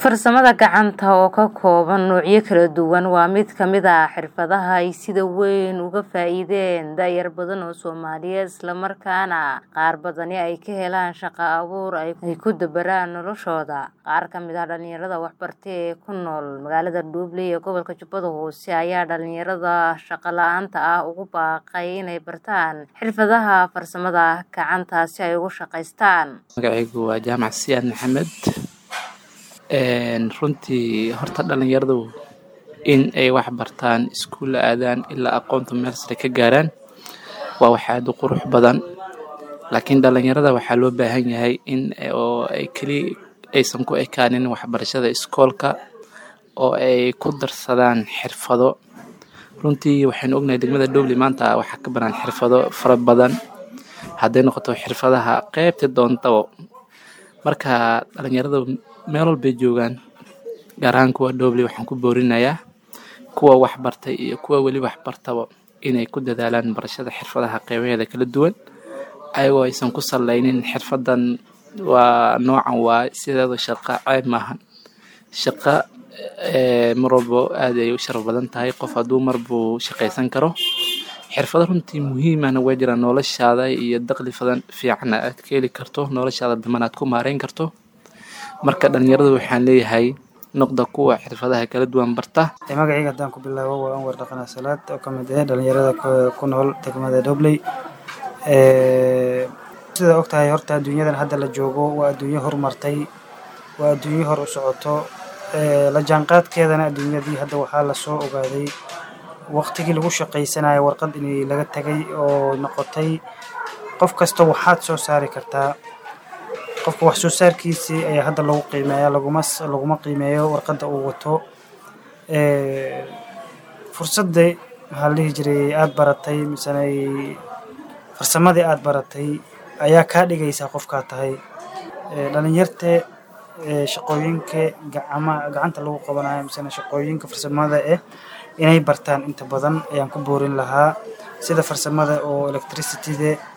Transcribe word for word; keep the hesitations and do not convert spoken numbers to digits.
Farsamada gacanta oo ka kooban noocyo kala duwan waa mid ka mid ah xirfadaha ay sida weyn uga faa'iideen da'yar badan oo Soomaaliyeed isla markaana qaar badani ay ka helaan shaqo abuur ay ku dabaraan noloshooda. Qaar ka mid ah dhalinyarada waxbartay ee ku nool magaalada Dublin ee gobolka Jubbada Hoose ayaa dhalinyarada shaqo la'aanta ah ugu baaqay inay bartaan xirfadaha farsamada gacanta si ay ugu shaqeystaan. Magacaygu waa Jaamac Siyaad Maxamed. runtii horta dhalinyaradu in ay wax bartaan iskuul aadaan ilaa aqoonta meel sare ka gaaraan waa wax aad u qurux badan, laakiin dhalinyarada waxaa loo baahan yahay in oo ay kali aysan ku ekaanin waxbarashada iskoolka oo ay ku darsadaan xirfado. runtii waxaan ognahay degmada Dublin maanta waxaa ka banaan xirfado fara badan hadday noqoto xirfadaha qaybta doontaba. marka dhalinyarada meel walba joogaan gaar ahaan kuwa Dublin waxaan ku boorinayaa kuwa wax bartay iyo kuwa weli wax bartaba inay ku dadaalaan barashada xirfadaha qaybaheeda kala duwan ayagoo aysan ku salaynin xirfadan waa noocan waa sideeda shaqo ceeb maahan. shaqo ee mar walba aad ay u sharaf badan tahay, qof hadduu mar buu shaqaysan karo. xirfado runtii muhiim ahna waa jiraan noloshaada iyo dakhli fadan fiican aad ka heli karto, noloshaada damanaad ku maareyn karto. marka dhalinyaradu waxaan leeyahay noqda kuwa xirfadaha kala duwan barta. magacayga haddaan ku bilaabo waa Anwar Dhaqana Salaad oo ka mid ah dhalinyarada ku nool degmada Dublin. ee sida ogtahay horta adduunyadan hadda la joogo waa adduunyo horumartay, waa adduunyo hor u socoto. ee la jaanqaadkeedana adduunyadii hadda waxaa la soo ogaaday waqtigii lagu shaqaysanayo warqad in laga tagay oo noqotay qof kasta waxaad soo saari kartaa. qofka wax soo saarkiisa ayaa hadda lagu qiimeeyaa, laguma laguma qiimeeyo warqadda uu wato. ee fursadda maxaa la dhihi jiray aad baratay misana farsamadii aad baratay ayaa kaa dhigaysa qofkaa tahay. ee dhalinyarta ee shaqooyinka gacama gacanta lagu qabanayo misana shaqooyinka farsamada eh inay bartaan inta badan ayaan ku boorin lahaa, sida farsamada oo electricity